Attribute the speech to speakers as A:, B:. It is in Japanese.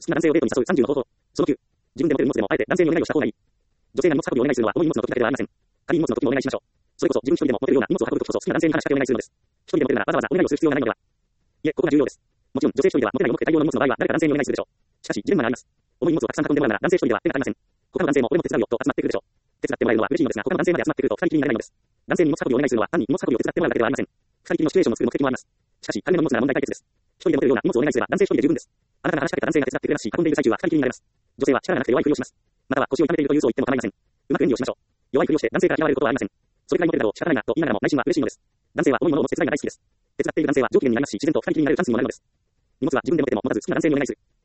A: きな男性をデートに誘う30の方法。その9、自分で持てる荷物でもあえて男性にお願いをした方がいい。女性が荷物運びをお願いするのは重い荷物の時だけではありません。軽い荷物の時もお願いしましょう。それこそ自分一人でも持てるような荷物を運ぶ時こそ好きな男性に話しかけお願いするのです。一人で持てるならわざわざお願いをする必要がないのでは。いえ、ここが重要です。もちろん女性一人では持てない重くて大量の荷物の場合は誰か男性にお願いするでしょう。しかし、ジレンマがあります。重い荷物をたくさん運んでもらうなら男性一人では手が足りません。他の男性も俺も手伝うよと集まってくるでしょう。手伝ってもらえるのは嬉しいのですが、他の男性まで集まってくると二人きりにならないのです。男性に荷物運びをお願いするのは単に荷物運びを手伝ってもらうだけではありません。二人きりのシチュエーションを作る目的もあります。しかし、軽めの荷物なら問題解決です。一人で持てるような荷物をお願いすれば男性一人で十分です。あなたが話しかけた男性が手伝ってくれますし、運んでいる最中は二人きりになれます。女性は力がなくて弱いふりをします。または腰を痛めているという嘘を言っても構いません。うまく演技をしましょう。弱いふりをして男性から嫌われることはありません。それくらい持てるだろう、仕方ないなと言いながらも内心は嬉しいのです。男性は重いものを持つ手伝いが大好きです。手伝っている男性は上機嫌になりますし、自然と二人きりになれるチャンスにもなるのです。荷物は自分で持っても持たず好きな男性にお願いする。